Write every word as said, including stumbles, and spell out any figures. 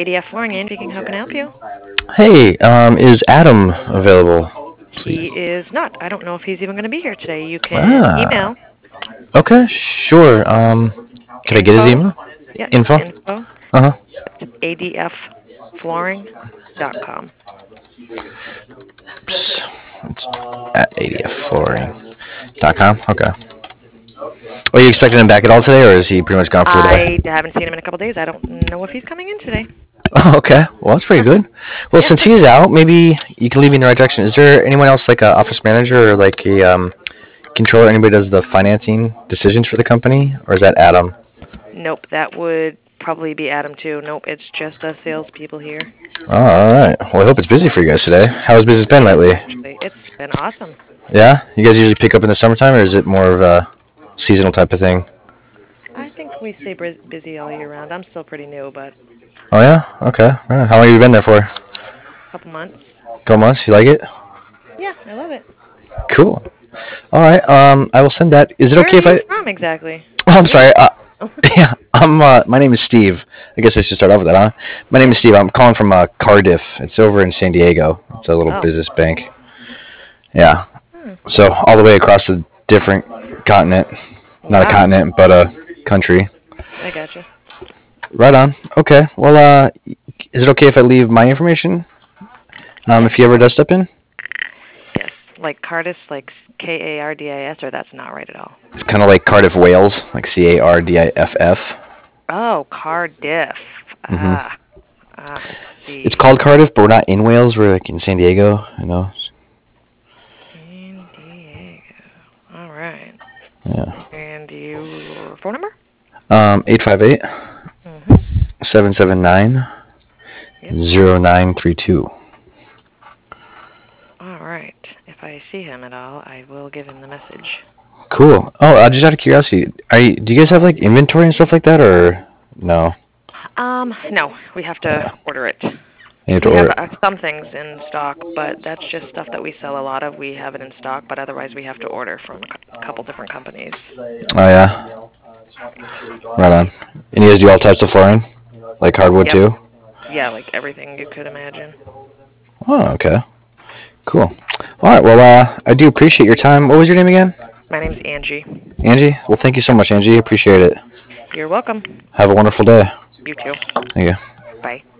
A D F Flooring, Ann speaking. How can I help you? Hey, um, is Adam available, He please? is not. I don't know if he's even going to be here today. You can Ah, email okay, sure. Um, could I get his info. email? Yeah, it's Info? info Uh-huh. a d f flooring dot com. Oops. It's at A D F flooring dot com. Okay. Are you expecting him back at all today, or is he pretty much gone for the I day? haven't seen him in a couple days. I don't know if he's coming in today. Oh, okay. Well, that's pretty good. Well, Yeah. since he's out, maybe you can lead me in the right direction. Is there anyone else, like a office manager or like a um, controller, anybody does the financing decisions for the company, or is that Adam? Nope, that would probably be Adam too. Nope, it's just us salespeople here. Oh, all right. Well, I hope it's busy for you guys today. How has business been It is lately? actually. It's been awesome. Yeah, you guys usually pick up in the summertime, or is it more of a seasonal type of thing? I think we stay bus- busy all year round. I'm still pretty new, but Oh yeah, okay. Right. How long have you been there for? A a couple months. couple months. You like it? Yeah, I love it. Cool. All right. Um, I will send that. Is it Where are okay if you I? from exactly? Oh, I'm Where are sorry. Uh, you? yeah, I'm. Uh, my name is Steve. I guess I should start off with that, huh? My name Yeah. is Steve. I'm calling from uh, Cardiff. It's over in San Diego. It's a little Oh. business bank. Yeah. Hmm. So all the way across a different continent. Not a Wow. continent, but a country. I gotcha. Right on. Okay. Well, uh, is it okay if I leave my information? Um, Yeah. if he ever does step in, Yes. Like Cardis, like K A R D I S, or that's not right at all. it's kind of like Cardiff, Wales, like C A R D I F F. Oh, Cardiff. hmm Ah. Ah. I It's see. called Cardiff, but we're not in Wales. We're like in San Diego. You know. San Diego. All right. Yeah. And your phone number? Um, eight five eight Mm-hmm. seven seven nine Yep. zero nine three two. All right. If I see him at all, I will give him the message. Cool. Oh, uh, just out of curiosity, are you, do you guys have like inventory and stuff like that, or no? Um, no, we have to Yeah. order it. You have to We have order. uh, some things in stock, but that's just stuff that we sell a lot of. We have it in stock, but otherwise we have to order from a cou- couple different companies. Oh yeah. Right on. And you guys do all types of flooring, like hardwood Yep. too. Yeah, like everything you could imagine. Oh, okay. Cool. All right. Well, uh, I do appreciate your time. What was your name again? My name's Angie. Angie. Well, thank you so much, Angie. Appreciate it. You're welcome. Have a wonderful day. You too. Thank you. Bye.